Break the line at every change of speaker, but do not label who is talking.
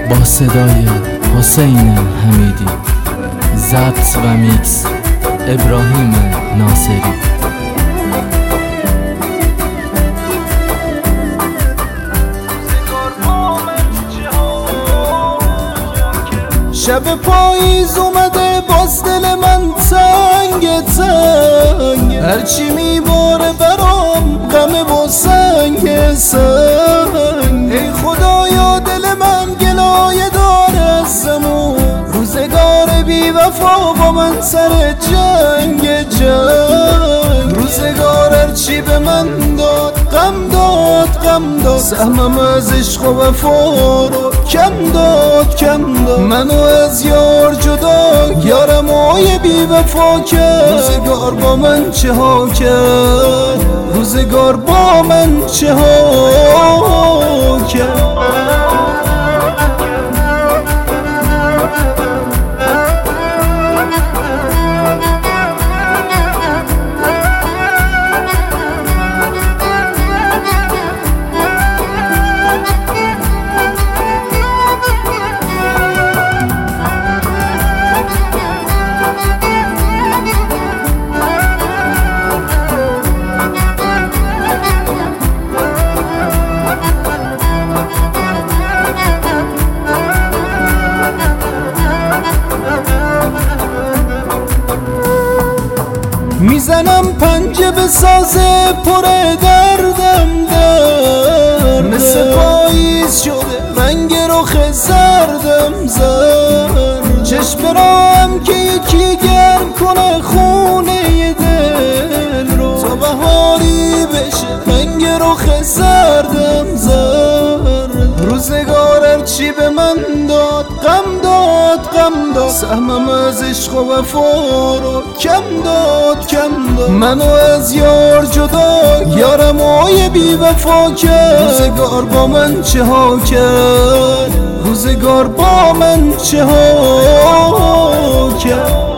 با صدای حسین حمیدی، ضبط و میکس ابراهیم ناصری.
شب پاییز اومده باز دل من تنگ تنگ، هرچی میباره برام غمه با سنگ سنگ. ای خدایا دل من گلایه داره از زمون، روزگار بی وفا با من سر جنگ جنگ. روزگار هرچی به من داد غم داد غم داد، سهمم از عشق و وفا رو کم داد کم داد. منو از یار جدا یارم های بی وفا کرد، روزگار با من چه ها کرد، روزگار با من چه ها کرد. میزنم پنجه به سازه پر دردم در، مثل پاییز شده رنگ رخ زردم زرد. چشم راهم که یکی گرم کنه خونه دل رو، تا بهاری بشه رنگ رخ زردم زرد. روزگار هرچی به من داد غم داد غم داد، سهمم از عشق و وفا رو کم داد کم داد. منو از یار جدا یارم های بی وفا کرد، روزگار با من چه ها کرد، روزگار با من چه ها کرد.